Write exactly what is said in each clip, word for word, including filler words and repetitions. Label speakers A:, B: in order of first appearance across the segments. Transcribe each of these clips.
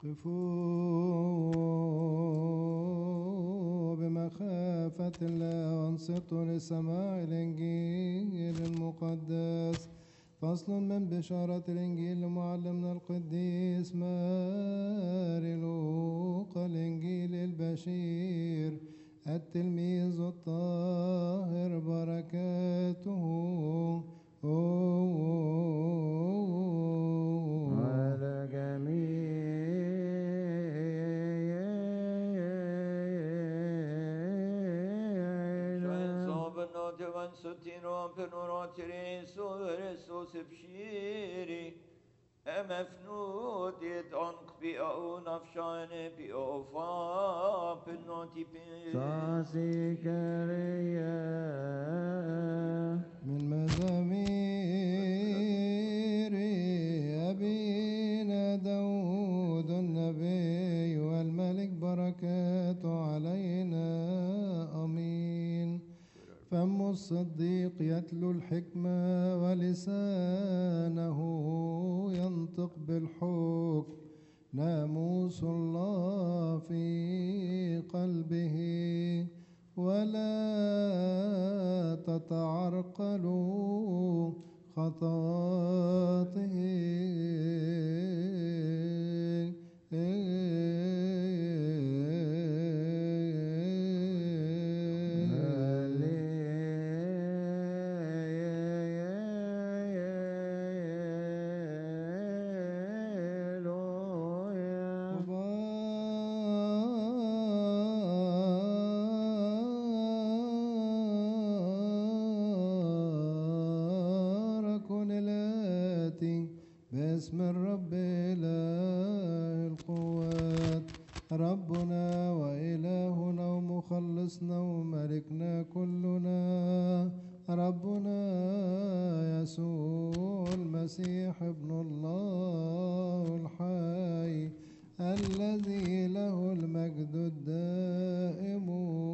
A: قفوا بمخافة الله وانصتوا لسماع الإنجيل المقدس. فصل من بشارة الإنجيل لمعلمنا القديس ماري لوقا الإنجيل البشير التلميذ الطاهر بركاته
B: على جميع
C: Van sutino penurotiri Kristus bshiri emefnud et onk bi au nafshane bi ofa penoti pen
B: ساسكريا
A: من مزامير أبينا داود النبي والملك بركاته علينا آمين. فم الصديق يتلو الحكمة ولسانه ينطق بالحكم. ناموس الله في قلبه ولا تتعرقلوا خطاته. باسم الرب إله القوات ربنا وإلهنا ومخلصنا وملكنا كلنا ربنا يسوع المسيح ابن الله الحي الذي له المجد الدائم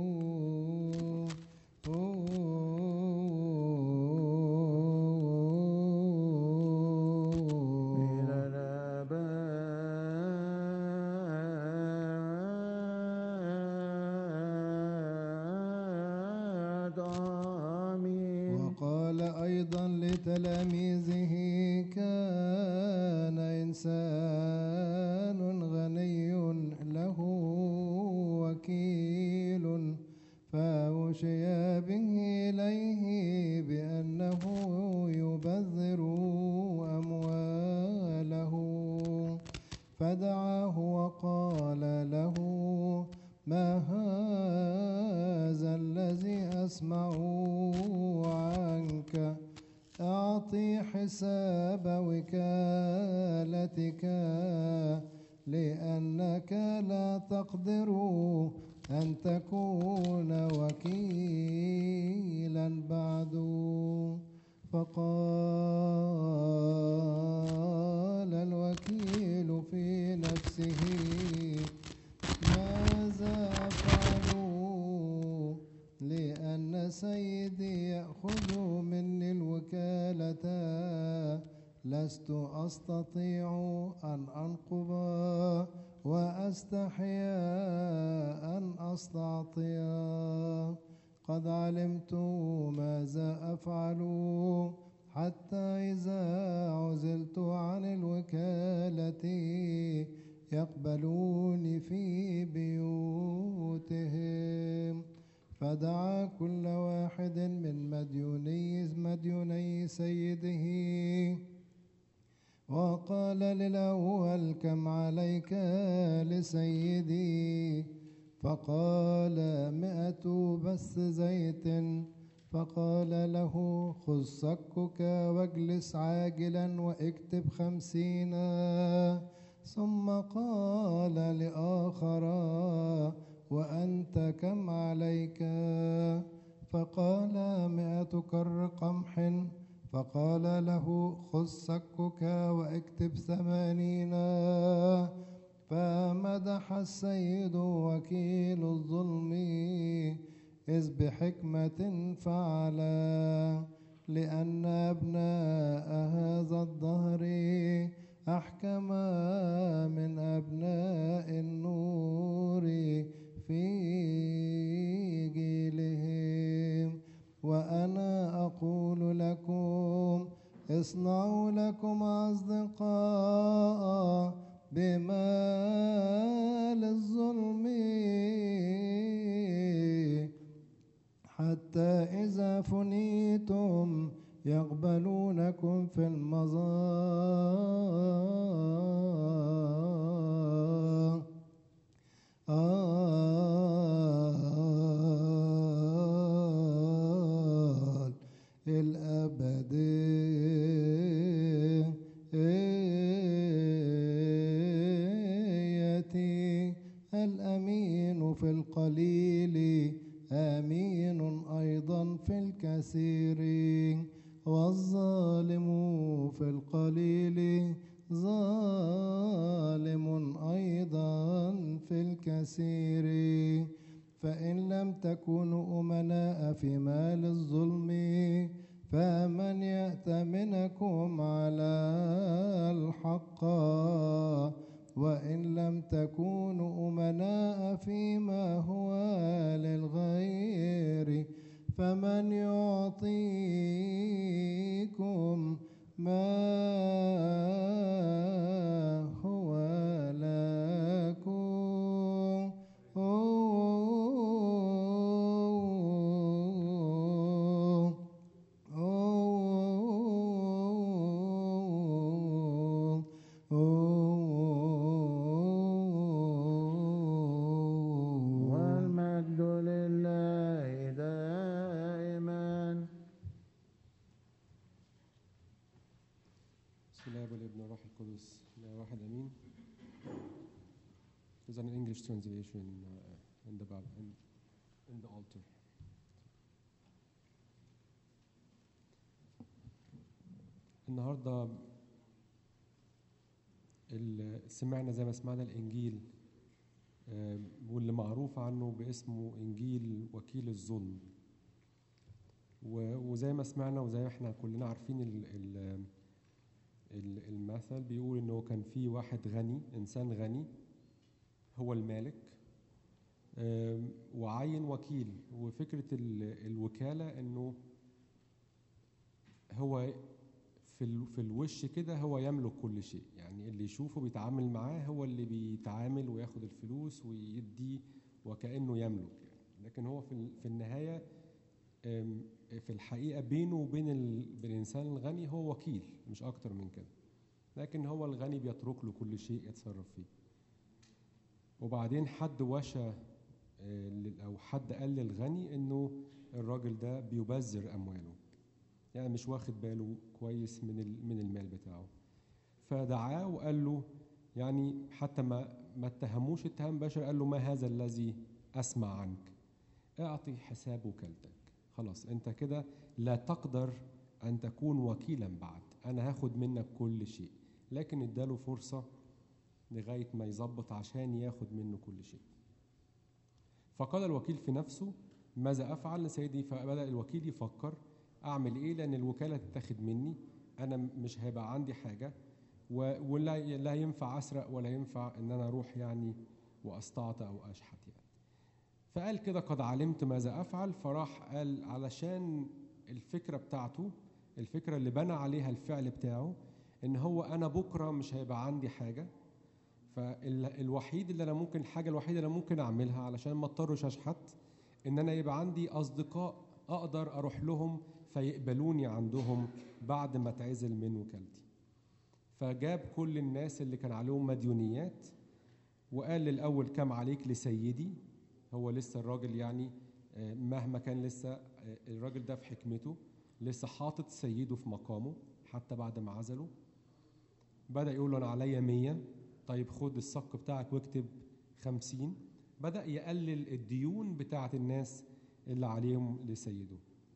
A: تلاميذه كان إنسان غني له وكيل فأوشي به إليه بأنه يبذر أمواله فدعاه وقال له ما هذا الذي أسمع عنك أعطي حساب وكالتك لأنك لا تقدر أن تكون وكيلا بعد. فقال الوكيل في نفسه ماذا أفعل لأن سيدي يأخذ مني الوكالة لست أستطيع أن أنقب وأستحيا أن أستعطي. قد علمت ماذا أفعل حتى إذا عزلت عن الوكالة يقبلوني في بيوتهم. فدعا كل واحد من مديوني مديوني سيده وقال للأول كم عليك لسيدي؟ فقال مئة بث زيت. فقال له خذ صكك واجلس عاجلا واكتب خمسين. ثم قال لآخر وأنت كم عليك؟ فقال مئة كر قمح. فقال له خذ صكك واكتب ثمانين. فمدح السيد وكيل الظلم إذ بحكمة فعل لأن أبناء هذا الدهر أحكم من أبناء اصنعوا لكم أصدقاء بمال الظلم، حتى إذا فنيتم يقبلونكم في المظاهر آل الأبدية. الأمين في القليل آمين أيضا في الكثير، والظالم في القليل ظالم أيضا في الكثير. فإن لم تكونوا أمناء في مال الظلم، فمن يأتمنكم على الحق؟ وإن لم تكونوا أمناء فيما هو للغير، فمن يعطيكم ما هو لكم؟
B: والمجد لله دائما.
D: بسم الله والابن والروح القدس لا واحد امين. There's an English translation uh, in the Bible, in, in the altar. النهارده ال- سمعنا زي ما سمعنا الانجيل، آه، واللي معروف عنه باسمه انجيل وكيل الظلم. و- وزي ما سمعنا وزي ما احنا كلنا عارفين ال ال ال- المثل بيقول انه كان في واحد غني، انسان غني هو المالك، آم، وعين وكيل. وفكرة ال- الوكالة انه هو في ال- في الوش كده هو يملك كل شيء، يعني اللي يشوفه بيتعامل معاه هو اللي بيتعامل وياخد الفلوس ويدي وكأنه يملك يعني. لكن هو في ال- في النهاية آم، في الحقيقة بينه وبين ال- الإنسان الغني هو وكيل، مش أكتر من كده. لكن هو الغني بيترك له كل شيء يتصرف فيه. وبعدين حد وشى آه، لل- أو حد قال للغني إنه الراجل ده بيبذر أمواله، يعني مش واخد باله كويس من ال- من المال بتاعه. فدعاه وقال له، يعني حتى ما ما اتهموش اتهام بشر، قال له ما هذا الذي أسمع عنك؟ اعطي حساب وكالتك، خلاص انت كده لا تقدر ان تكون وكيلا بعد، انا هاخد منك كل شيء. لكن اداله فرصة لغاية ما يظبط عشان ياخد منه كل شيء. فقال الوكيل في نفسه ماذا افعل سيدي؟ فبدأ الوكيل يفكر اعمل ايه، لان الوكالة تتاخد مني، انا مش هيبقى عندي حاجة، و- ولا لا ينفع اسرق ولا ينفع ان انا اروح يعني واستعطى او اشحت يعني. فقال كده قد علمت ماذا أفعل. فراح قال علشان الفكرة بتاعته، الفكرة اللي بنى عليها الفعل بتاعه، إن هو أنا بكرة مش هيبقى عندي حاجة، فالوحيد اللي أنا ممكن الحاجة الوحيدة اللي أنا ممكن أعملها علشان ما اضطرش أشحت، إن أنا يبقى عندي أصدقاء أقدر أروح لهم فيقبلوني عندهم بعد ما اتعزل من وكالتي. فجاب كل الناس اللي كان عليهم مديونيات وقال للأول كم عليك لسيدي. هو لسه الراجل يعني آه، مهما كان لسه آه، الراجل ده في حكمته لسه حاطط سيده في مقامه حتى بعد ما عزله. بدأ يقول له أنا عليا مية، طيب خد الصك بتاعك واكتب خمسين. بدأ يقلل الديون بتاعة الناس اللي عليهم لسيده.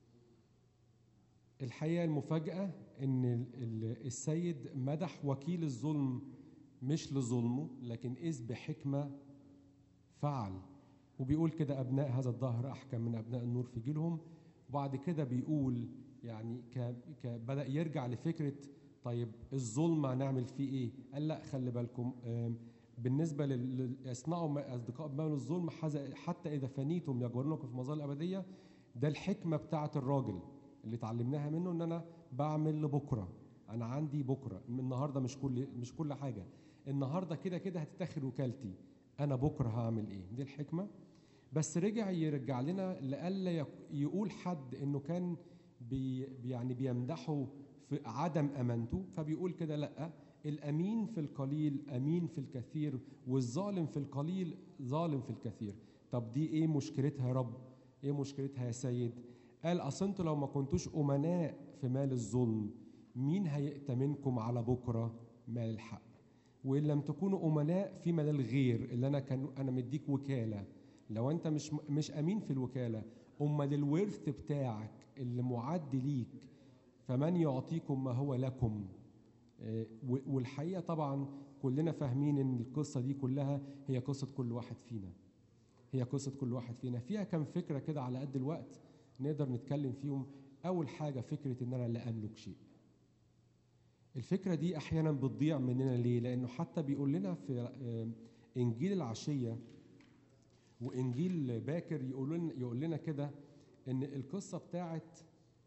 D: الحقيقة المفاجأة إن ال- ال- السيد مدح وكيل الظلم مش لظلمه، لكن إذ بحكمة فعل. وبيقول كده أبناء هذا الدهر أحكم من أبناء النور في جيلهم. وبعد كده بيقول يعني ك... ك... بدأ يرجع لفكرة طيب الظلم هنعمل فيه إيه؟ قال لا خلي بالكم، آم، بالنسبة لل... لل- اصنعوا ما- أصدقاء بمعنى الظلم حز- حتى إذا فنيتم يجبرونكم في مظال الأبدية. ده الحكمة بتاعة الراجل اللي اتعلمناها منه، إن أنا بعمل لبكرة انا عندي بكره، من النهارده مش كل مش كل حاجه، النهارده كده كده هتتاخد وكالتي، انا بكره هعمل ايه؟ دي الحكمه. بس رجع يرجع لنا لألا يقول حد انه كان بي يعني بيمدحه في عدم امانته، فبيقول كده لا، الامين في القليل امين في الكثير، والظالم في القليل ظالم في الكثير. طب دي ايه مشكلتها يا رب؟ ايه مشكلتها يا سيد؟ قال اصل انتوا لو ما كنتوش امناء في مال الظلم، مين هيأتمنكم على بكره مال الحق؟ وان لم تكونوا امناء في مال الغير اللي انا كان انا مديك وكاله، لو انت مش مش امين في الوكاله، امال الورث بتاعك اللي معد ليك، فمن يعطيكم ما هو لكم؟ والحقيقه طبعا كلنا فاهمين ان القصه دي كلها هي قصه كل واحد فينا، هي قصه كل واحد فينا. فيها كم فكره كده على قد الوقت نقدر نتكلم فيهم. اول حاجه فكره ان انا لا املك شيء. الفكره دي احيانا بتضيع مننا ليه؟ لانه حتى بيقول لنا في انجيل العشيه وانجيل باكر يقول لنا يقول لنا كده ان القصه بتاعت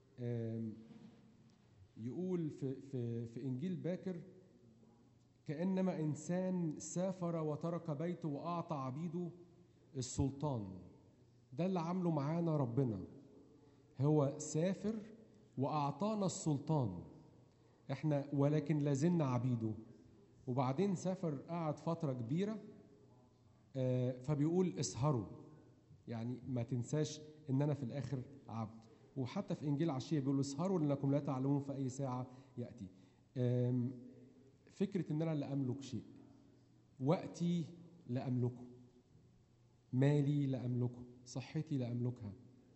D: يقول في في في انجيل باكر كانما انسان سافر وترك بيته واعطى عبيده السلطان. ده اللي عامله معانا ربنا، هو سافر واعطانا السلطان احنا، ولكن لازلنا عبيده. وبعدين سافر قعد فتره كبيره، فبيقول اسهروا، يعني ما تنساش ان انا في الاخر عبد. وحتى في انجيل عشيه بيقول اسهروا لانكم لا تعلمون في اي ساعه ياتي. فكره ان انا لا املك شيء، وقتي لا املكه، مالي لا املكه، صحتي لا املكها،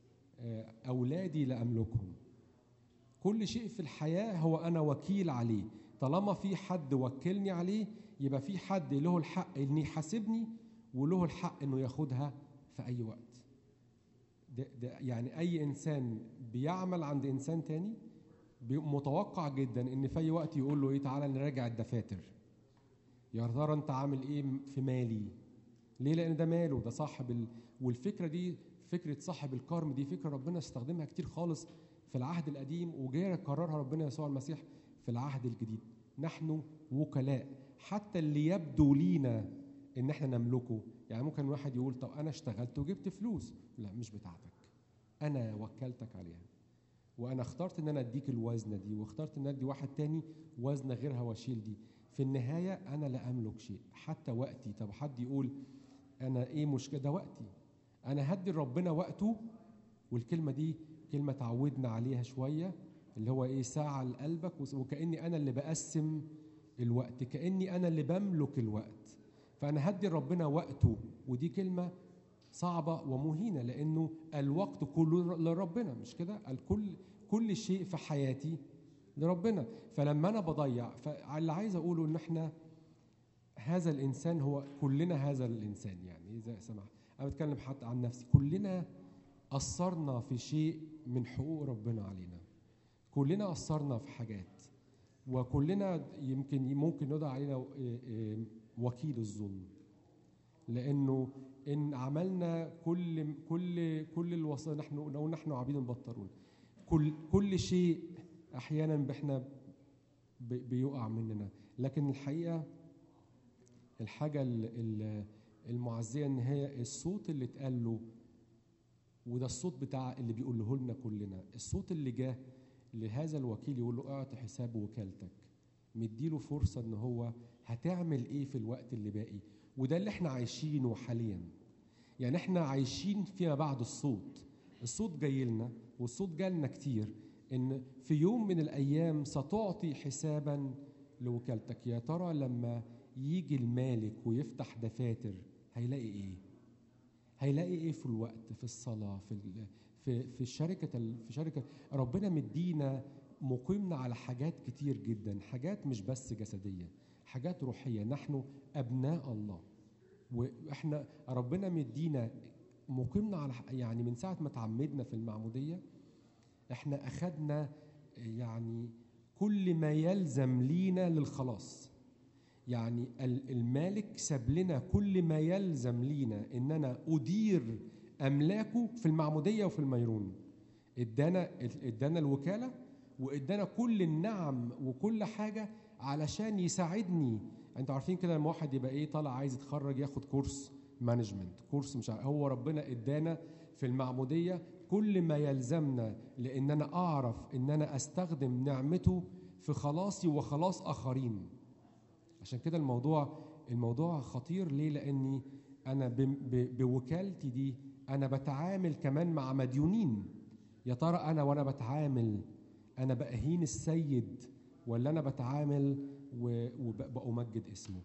D: اولادي لا املكهم. كل شيء في الحياه هو انا وكيل عليه. طالما في حد وكلني عليه يبقى في حد له الحق انه يحاسبني وله الحق انه ياخدها في اي وقت. ده ده يعني اي انسان بيعمل عند انسان تاني متوقع جدا ان في اي وقت يقول له ايه، تعالى نراجع الدفاتر، يا ترى انت عامل ايه في مالي؟ ليه؟ لان ده ماله، ده صاحب ال... والفكره دي فكره صاحب الكرم دي فكره ربنا استخدمها كتير خالص في العهد القديم، وجاي كررها ربنا يسوع المسيح في العهد الجديد. نحن وكلاء، حتى اللي يبدو لينا ان احنا نملكه. يعني ممكن واحد يقول طب انا اشتغلت وجبت فلوس، لا مش بتاعتك، انا وكلتك عليها، وانا اخترت ان انا اديك الوزنه دي، واخترت ان ادي واحد تاني وزنه غيرها واشيل دي. في النهايه انا لا املك شيء، حتى وقتي. طب حد يقول انا ايه مشكله؟ ده وقتي، انا هدي ربنا وقته. والكلمه دي كلمه تعودنا عليها شويه، اللي هو ايه، ساعه لقلبك، وكاني انا اللي بقسم الوقت، كاني انا اللي بملك الوقت. فأنا هدي ربنا وقته، ودي كلمة صعبة ومهينة، لأنه الوقت كله لربنا، مش كده؟ الكل كل شيء في حياتي لربنا. فلما أنا بضيع، فاللي عايز أقوله إن إحنا هذا الإنسان هو كلنا هذا الإنسان. يعني إذا سمحت أنا بتكلم حتى عن نفسي، كلنا قصرنا في شيء من حقوق ربنا علينا، كلنا قصرنا في حاجات، وكلنا يمكن ممكن ندعى علينا وكيل الظلم، لانه ان عملنا كل كل كل الوصايا، نحن لو نحن عبيد بطرون، كل كل شيء احيانا احنا بيقع مننا. لكن الحقيقه الحاجه المعزيه ان هي الصوت اللي اتقال له، وده الصوت بتاع اللي بيقوله لنا كلنا، الصوت اللي جه لهذا الوكيل يقول له اعطي حساب وكالتك، مديله فرصه ان هو هتعمل ايه في الوقت اللي باقي. وده اللي احنا عايشينه حاليا. يعني احنا عايشين فيما بعد الصوت، الصوت جاي لنا، والصوت جالنا كتير، ان في يوم من الايام ستعطي حسابا لوكالتك. يا ترى لما يجي المالك ويفتح دفاتر هيلاقي ايه؟ هيلاقي ايه في الوقت، في الصلاه، في في في الشركه في شركه ربنا مدينا، مقيمنا على حاجات كتير جدا، حاجات مش بس جسديه، حاجات روحيه. نحن ابناء الله، واحنا ربنا مدينا مقيمنا على، يعني من ساعه ما تعمدنا في المعموديه احنا اخذنا يعني كل ما يلزم لينا للخلاص. يعني المالك ساب لنا كل ما يلزم لينا ان انا ادير املاكه في المعموديه وفي الميرون. ادانا ادانا الوكاله، وادانا كل النعم وكل حاجه علشان يساعدني. انتوا عارفين كده لما واحد يبقى ايه طالع عايز يتخرج ياخد كورس مانجمنت، كورس مش عارف، هو ربنا ادانا في المعموديه كل ما يلزمنا لان انا اعرف ان انا استخدم نعمته في خلاصي وخلاص اخرين. عشان كده الموضوع الموضوع خطير. ليه؟ لاني انا بوكالتي دي انا بتعامل كمان مع مديونين. يا ترى انا وانا بتعامل انا بأهين السيد ولا انا بتعامل وبأمجد اسمه؟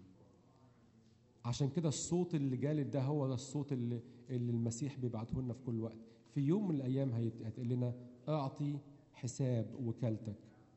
D: عشان كده الصوت اللي جالد ده هو ده الصوت اللي, اللي المسيح بيبعته لنا في كل وقت. في يوم من الايام هتقول لنا اعطي حساب وكالتك.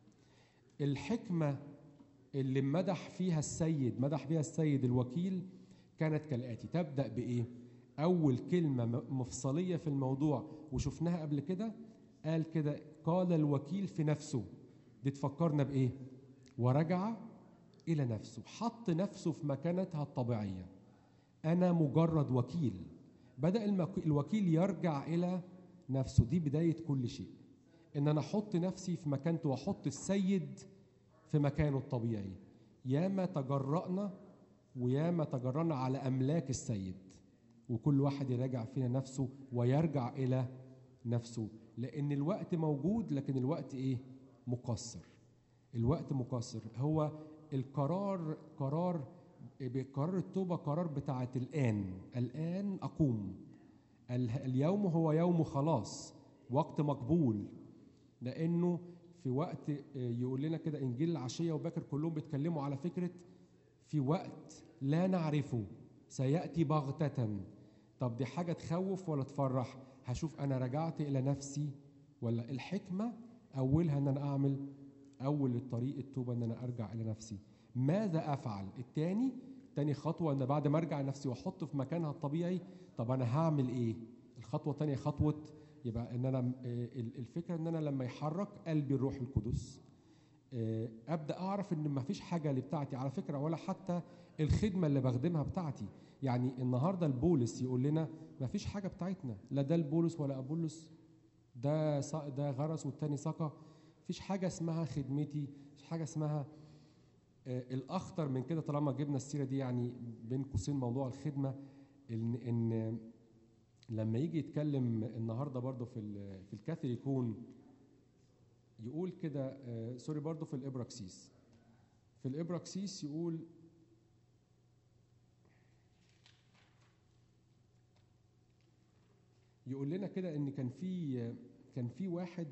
D: الحكمه اللي مدح فيها السيد مدح فيها السيد الوكيل كانت كالاتي. تبدا بايه؟ اول كلمه مفصليه في الموضوع وشفناها قبل كده، قال كده قال الوكيل في نفسه. دي تفكرنا بايه؟ ورجع الى نفسه، حط نفسه في مكانتها الطبيعيه. انا مجرد وكيل. بدا الوكيل يرجع الى نفسه. دي بدايه كل شيء، ان انا احط نفسي في مكانته واحط السيد في مكانه الطبيعي. ياما تجرأنا وياما تجرأنا على املاك السيد، وكل واحد يراجع فينا نفسه ويرجع الى نفسه، لان الوقت موجود لكن الوقت ايه؟ مقصر. الوقت مقصر. هو القرار قرار بقرار التوبه قرار بتاعت الان. الان اقوم. اليوم هو يوم خلاص، وقت مقبول، لانه في وقت يقول لنا كده انجيل العشيه وباكر كلهم بيتكلموا على فكره في وقت لا نعرفه سياتي بغته. طب دي حاجه تخوف ولا تفرح؟ هشوف انا رجعت الى نفسي ولا. الحكمه اولها ان انا اعمل اول الطريق التوبه، ان انا ارجع الى نفسي. ماذا افعل؟ الثاني تاني خطوه ان بعد ما ارجع لنفسي واحطه في مكانها الطبيعي، طب انا هعمل ايه؟ الخطوه الثانيه خطوه يبقى ان انا الفكره ان انا لما يحرك قلبي الروح القدس ابدا اعرف ان ما فيش حاجه اللي بتاعتي على فكره، ولا حتى الخدمه اللي بخدمها بتاعتي. يعني النهارده البولس يقول لنا ما فيش حاجه بتاعتنا، لا ده البولس ولا ابولس، ده ده غرس والتاني سقى. فيش حاجه اسمها خدمتي، فيش حاجه اسمها الاخطر من كده. طالما جبنا السيره دي يعني بين قوسين موضوع الخدمه، ان ان لما يجي يتكلم النهارده برضه في في الكاثوليكون يقول كده آه سوري برضه في الابراكسيس في الابراكسيس يقول يقول لنا كده ان كان في كان في واحد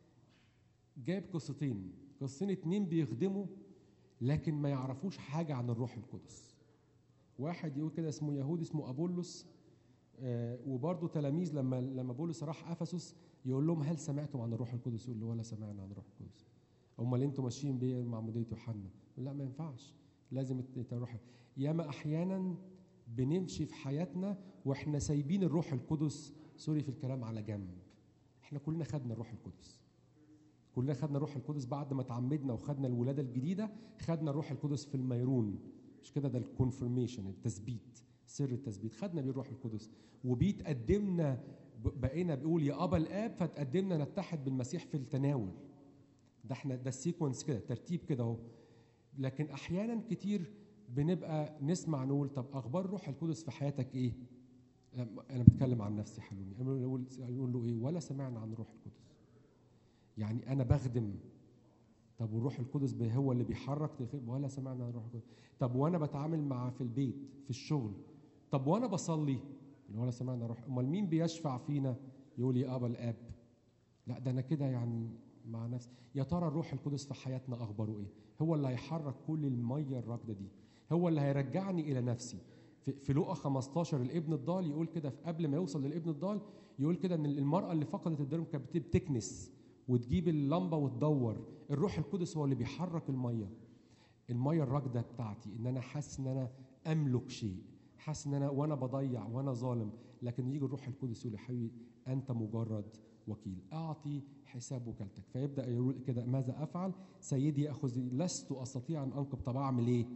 D: جاب قصتين قصتين اتنين بيخدموا لكن ما يعرفوش حاجه عن الروح القدس. واحد يقول كده اسمه يهود اسمه ابولس، آه وبرضه تلاميذ لما لما بولس راح افسس يقول لهم هل سمعتم عن الروح القدس؟ يقول له ولا سمعنا عن الروح القدس. امال انتوا ماشيين بيه معموديه يوحنا؟ لا ما ينفعش، لازم تروح. ياما احيانا بنمشي في حياتنا واحنا سايبين الروح القدس سوري في الكلام على جنب. احنا كلنا خدنا الروح القدس، كلنا خدنا الروح القدس بعد ما تعمدنا وخدنا الولاده الجديده. خدنا الروح القدس في الميرون، مش كده؟ ده الكونفرميشن، التثبيت، سر التثبيت. خدنا بيه الروح القدس وبيتقدمنا، بقينا بيقول يا ابا الاب، فتقدمنا نتحد بالمسيح في التناول. ده احنا ده السيكونس كده، ترتيب كده اهو. لكن احيانا كتير بنبقى نسمع نقول طب اخبار الروح القدس في حياتك ايه؟ انا بتكلم عن نفسي حلومي، اقول اقول له ايه؟ ولا سمعنا عن الروح القدس. يعني انا بخدم، طب والروح القدس هو اللي بيحرك، ولا سمعنا عن الروح القدس. طب وانا بتعامل مع في البيت في الشغل، طب وانا بصلي، ولا سمعنا روح. امال مين بيشفع فينا؟ يقول يا ابا الاب. لا ده انا كده يعني مع نفسي. يا ترى الروح القدس في حياتنا اخباره ايه؟ هو اللي هيحرك كل الميه الراكده دي، هو اللي هيرجعني الى نفسي. في, في لوقا خمستاشر الابن الضال يقول كده، قبل ما يوصل للابن الضال يقول كده ان المراه اللي فقدت الدرهم كانت بتكنس وتجيب اللمبه وتدور. الروح القدس هو اللي بيحرك الميه الميه الراكده بتاعتي، ان انا حاسس ان انا املك شيء، حاسس ان انا وانا بضيع وانا ظالم، لكن يجي الروح القدس يقول لي حبيبي انت مجرد وكيل، اعطي حساب وكالتك. فيبدا يقول كده ماذا افعل؟ سيدي ياخذني، لست استطيع ان انقب. طب اعمل ايه؟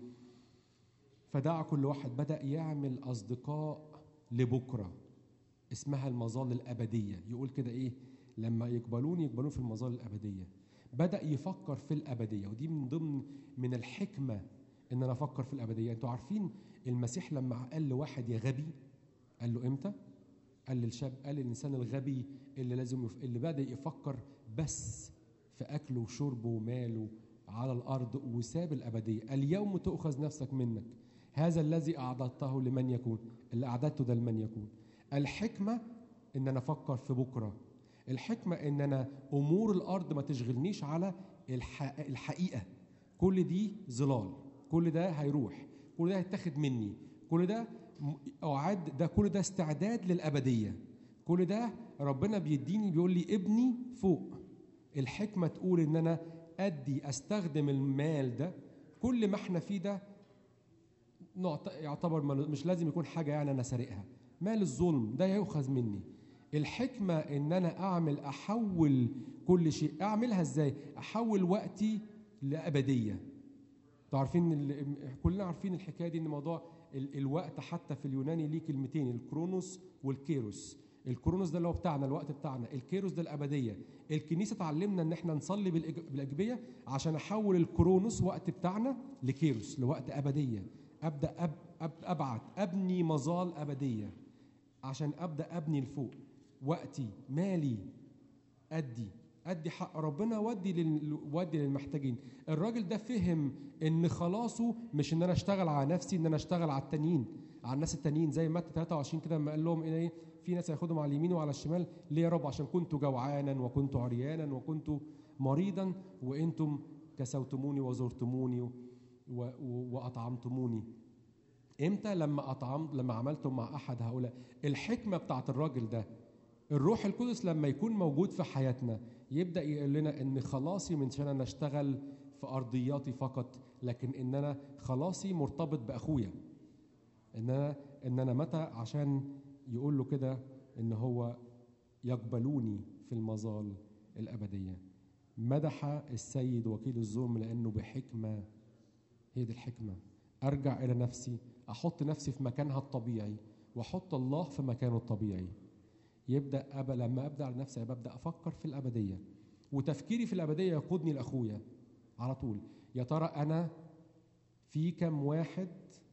D: فدعا كل واحد بدا يعمل اصدقاء لبكره اسمها المظال الابديه. يقول كده ايه؟ لما يقبلوني يقبلون في المظال الابديه. بدأ يفكر في الأبدية، ودي من ضمن من الحكمة إن أنا أفكر في الأبدية. أنتوا عارفين المسيح لما قال لواحد يا غبي، قال له إمتى؟ قال للشاب، قال للإنسان الغبي اللي لازم يف... اللي بدأ يفكر بس في أكله وشربه وماله على الأرض وساب الأبدية. اليوم تؤخذ نفسك منك، هذا الذي أعددته لمن يكون، اللي أعددته ده لمن يكون. الحكمة إن أنا أفكر في بكرة، الحكمة إن أنا أمور الأرض ما تشغلنيش على الح... الحقيقة. كل دي ظلال، كل ده هيروح، كل ده هيتاخد مني، كل ده أعد، ده كل ده استعداد للأبدية. كل ده ربنا بيديني، بيقول لي ابني فوق. الحكمة تقول إن أنا أدي أستخدم المال ده، كل ما احنا فيه ده يعتبر مش لازم يكون حاجة يعني أنا سارقها، مال الظلم ده يؤخذ مني. الحكمة إن أنا أعمل أحول كل شيء. أعملها إزاي؟ أحول وقتي لأبدية. عارفين كلنا عارفين الحكاية دي، إن موضوع ال الوقت حتى في اليوناني ليه كلمتين، الكرونوس والكيروس. الكرونوس ده اللي هو بتاعنا، الوقت بتاعنا، الكيروس ده الأبدية. الكنيسة تعلمنا إن احنا نصلي بالأجبية عشان أحول الكرونوس وقت بتاعنا لكيروس، لوقت أبدية. أبدأ أب أب أبعت أبني مظال أبدية عشان أبدأ أبني لفوق. وقتي، مالي، أدي أدي حق ربنا، ودي لل... ودي للمحتاجين. الراجل ده فهم إن خلاصه مش إن أنا أشتغل على نفسي، إن أنا أشتغل على التانيين، على الناس التانيين، زي متى ثلاثة وعشرين كده لما قال لهم إيه، في ناس هياخدهم على اليمين وعلى الشمال. ليه يا رب؟ عشان كنت جوعانا وكنت عريانا وكنت مريضا وأنتم كسوتموني وزرتموني و... و... وأطعمتموني. إمتى؟ لما أطعمت، لما عملتم مع أحد هؤلاء. الحكمة بتاعت الراجل ده، الروح القدس لما يكون موجود في حياتنا يبدأ يقول لنا إن خلاصي من عشان أنا أشتغل في أرضياتي فقط، لكن إن أنا خلاصي مرتبط بأخويا. إن أنا إن أنا متى عشان يقول له كده إن هو يقبلوني في المظال الأبدية. مدح السيد وكيل الظلم لأنه بحكمة. هي دي الحكمة، أرجع إلى نفسي، أحط نفسي في مكانها الطبيعي وأحط الله في مكانه الطبيعي. يبدأ أبا لما أبدأ على نفسي ببدأ أفكر في الأبدية، وتفكيري في الأبدية يقودني لأخويا على طول. يا ترى أنا في كم واحد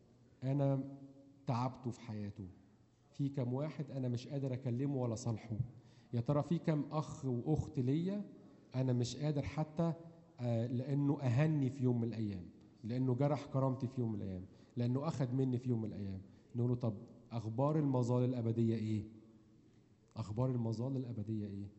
D: أنا تعبته في حياته؟ في كم واحد أنا مش قادر أكلمه ولا صالحه؟ يا ترى في كم أخ وأخت ليا أنا مش قادر حتى آه لأنه أهني في يوم من الأيام، لأنه جرح كرامتي في يوم من الأيام، لأنه أخذ مني في يوم من الأيام. نقول له طب أخبار المظال الأبدية إيه؟ أخبار المظال الأبدية إيه؟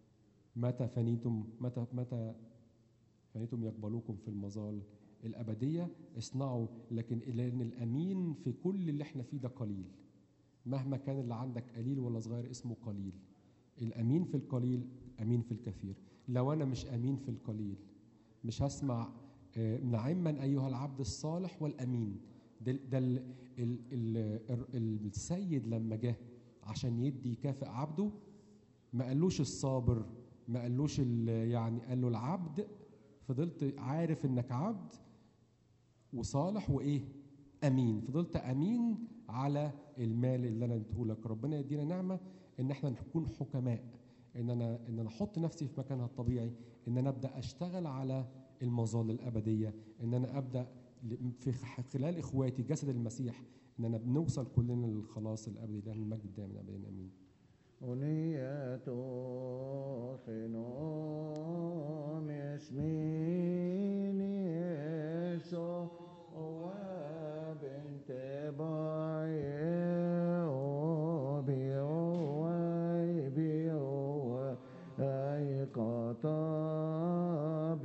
D: متى فنيتم متى متى فنيتم يقبلوكم في المظال الأبدية؟ اصنعوا، لكن لأن الأمين في كل اللي احنا فيه ده قليل. مهما كان اللي عندك قليل ولا صغير اسمه قليل. الأمين في القليل أمين في الكثير. لو أنا مش أمين في القليل مش هسمع نعما أيها العبد الصالح والأمين. ده, ده ال ال ال السيد لما جه عشان يدي يكافئ عبده ما قالوش الصابر، ما قالوش يعني، قال له العبد. فضلت عارف انك عبد وصالح وايه امين، فضلت امين على المال اللي انا اديه لك. ربنا يدينا نعمه ان احنا نكون حكماء، ان انا ان انا احط نفسي في مكانها الطبيعي، ان انا ابدا اشتغل على المظال الابديه، ان انا ابدا في خلال اخواتي جسد المسيح اننا بنوصل كلنا للخلاص الابدي. ده المجد دائما ابدا امين.
B: أنية خنوم يسمين يسوع وبنت باي وبيوي بيوي أي قطع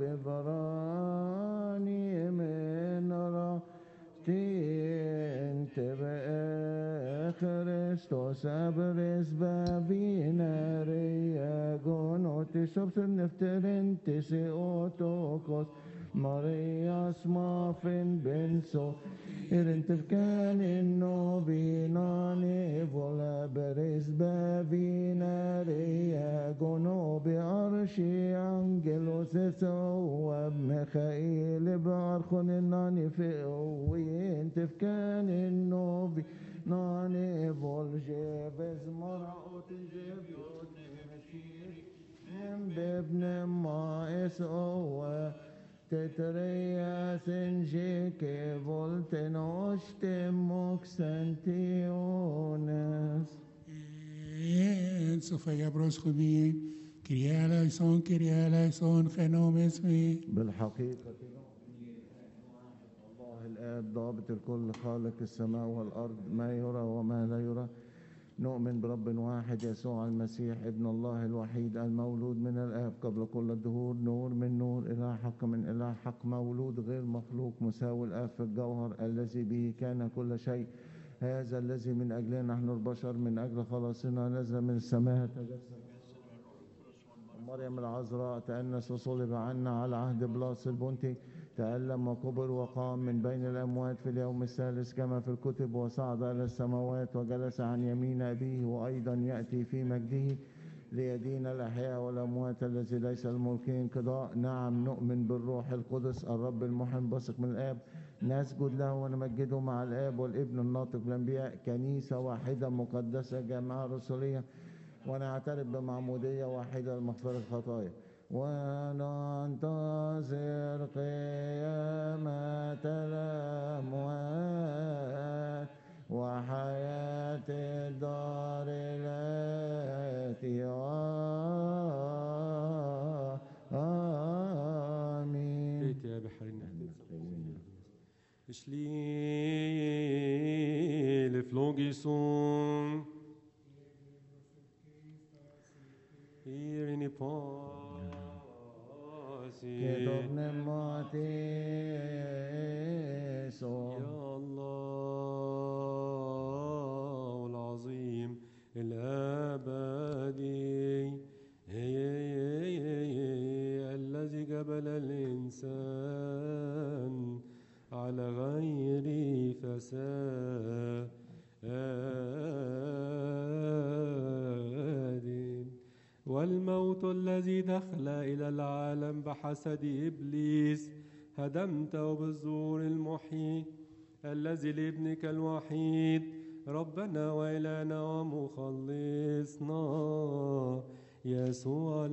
B: ببراني من رتين تبقى Kristus abris babina rea gonotis obsen nefterentis e otokos Marias mafin benso irentifkan innovinani vola beris babina rea gono bearshi angelos esawab Mikhail bearchon innani fi owen tifkan innovi ناني بولجي بزمرعوت جبيوت مشيري بابن ما اسقوة تتريا سنجيكي فولتن اشتم مكسنتيونس
E: Sofia Broscovi, Kyrie eleison, Kyrie eleison, Genomes me.
B: بالحقيقة الله الآب ضابط الكل خالق السماء والأرض ما يرى وما لا يرى نؤمن برب واحد يسوع المسيح ابن الله الوحيد المولود من الآب قبل كل الدهور نور من نور إله حق من إله حق مولود غير مخلوق مساوي الآب في الجوهر الذي به كان كل شيء هذا الذي من أجلنا نحن البشر من أجل خلاصنا نزل من السماء تجسد مريم العذراء تأنس وصلب عنا على عهد بلاس البنطي تألم وكبر وقام من بين الأموات في اليوم الثالث كما في الكتب وصعد إلى السماوات وجلس عن يمين أبيه وأيضا يأتي في مجده ليدين الأحياء والأموات الذي ليس الملكين قضاء. نعم نؤمن بالروح القدس الرب المحن بثق من الآب نسجد له ونمجده مع الآب والابن الناطق بالأنبياء كنيسة واحدة مقدسة جامعة رسولية ونعترف بمعمودية واحدة لمغفرة الخطايا وننتظر قيامة الأموات وحياة الدار التي آمين.
D: يا بحرنا شليل فلوغيسون إيريني باسي
B: كتبنا ماتيسو
D: يا الله العظيم الأبدي الذي جبل الإنسان على غير فساد والموت الذي دخل إلى العالم بحسد إبليس هدمته بالزور المحيي الذي لابنك الوحيد ربنا وإلهنا ومخلصنا يسوع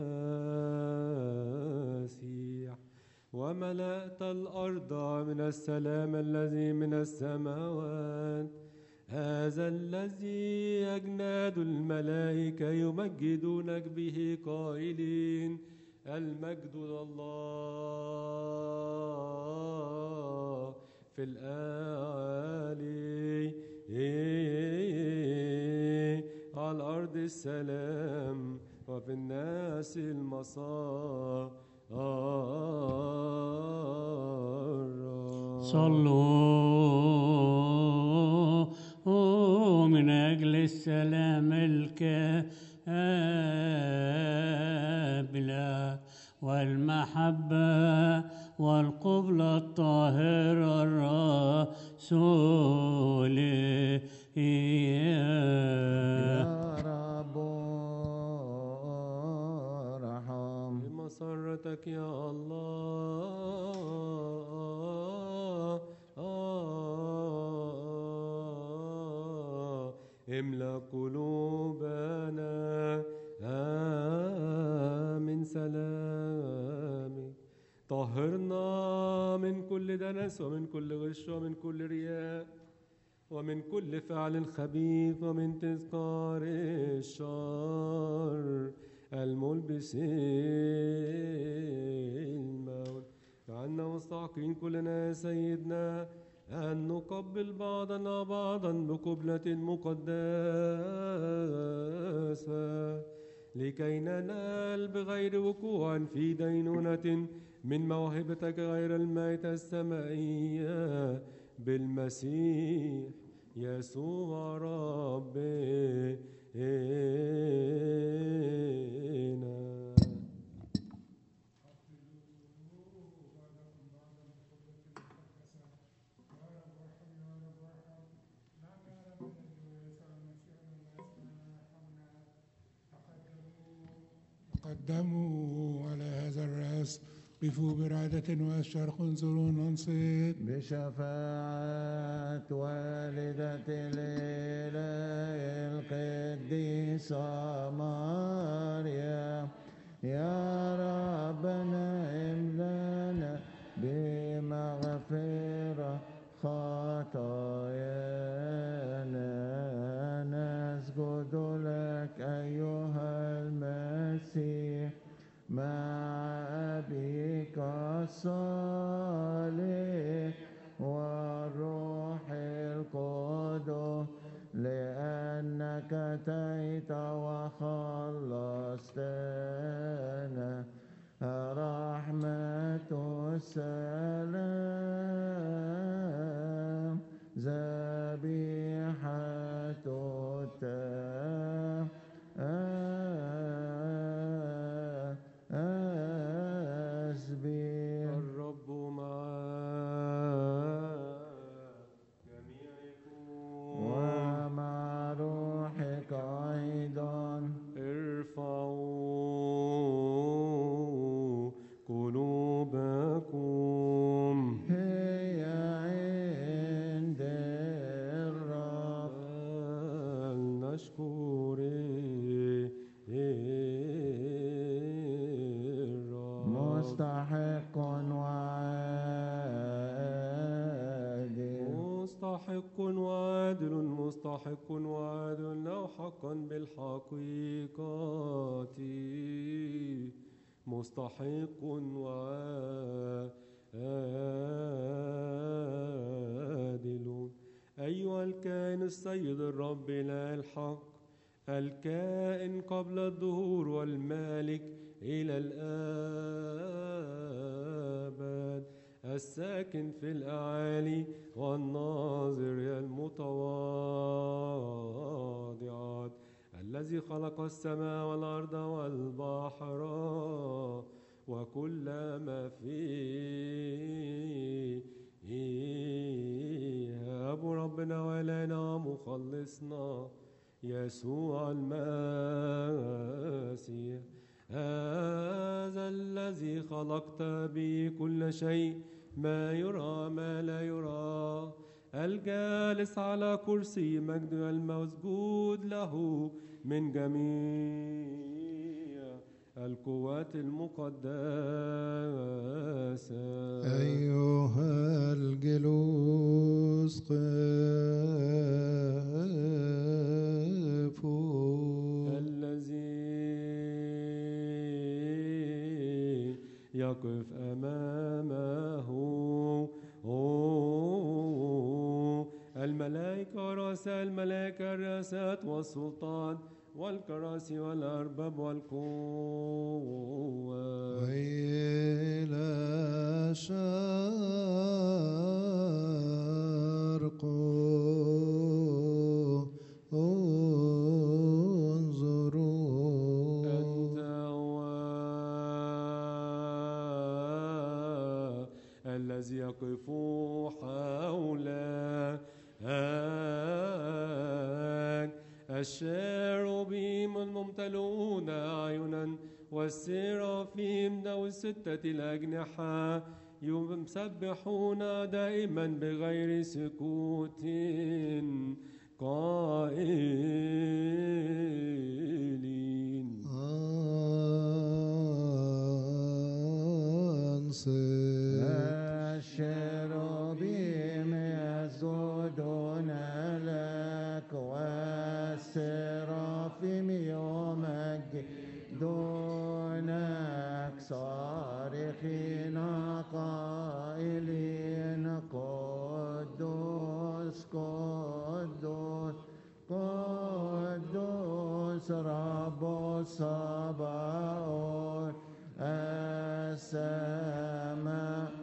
D: المسيح وملأت الأرض من السلام الذي من السماوات هذا الذي أجناد الملائكة يمجدونك به قائلين المجد لله في الأعالي على الأرض السلام وفي الناس المسار
F: صلوا من أجل السلام الكاملة والمحبة والقبلة الطاهرة الرسولية
B: يا رب ارحم
D: بمسرتك يا الله املأ قلوبنا من سلامك طهرنا من كل دنس ومن كل غش ومن كل رياء ومن كل فعل خبيث ومن تذكار الشر الملبس الموت فعنا مستحقين كلنا يا سيدنا أن نقبل بعضنا بعضا بقبلة مقدسة لكي ننال بغير وقوع في دينونة من موهبتك غير الميتة السمائية بالمسيح يسوع ربنا.
E: قدموا على هذا الرأس قفوا برعدة وأشرق انظروا ننصت
B: بشفاعة والدة الإله القديسة مريم أيها المسيح مع أبيك الصالح والروح القدس لأنك أتيت وخلصتنا رحمة السلام ذبيحة التسبيح.
D: الرب مع جميعكم
B: ومع روحك أيضا.
D: ارفعوا قلوبكم
B: هي عند الرب
D: نشكر الرب
B: مستحق وعادل
D: مستحق وعادل مستحق وعادل له حقا بالحقيقة مستحق وعادل أيها الكائن السيد الرب إله الحق الكائن قبل الظهور والمالك إلى الآباد الساكن في الأعالي والناظر المتواضعات الذي خلق السماء والأرض والبحر وكل ما فيه أبو ربنا وإلهنا مخلصنا يسوع المسيح هذا الذي خلقت به كل شيء ما يرى ما لا يرى الجالس على كرسي مجد المسجود له من جميع القوات المقدسة
A: أيها الجلوس قفوا
D: الذي يقف أمامه الملائكة ورؤساء الملائكة الرئاسات والسلطان والكراسي والأرباب والقوة
A: وإلى شرق انظروا
D: أنت هو الذي يقف حولك الشيروبيم الممتلئون أعينا والسرافيم ذوي الستة الأجنحة يسبحون دائما بغير سكوت قائلين
A: أنصت
B: الشيروبيم يسجدون لك والسرافيم يمجدونك صارخين قائلين قدوس قدوس قدوس رب الصباوت السماء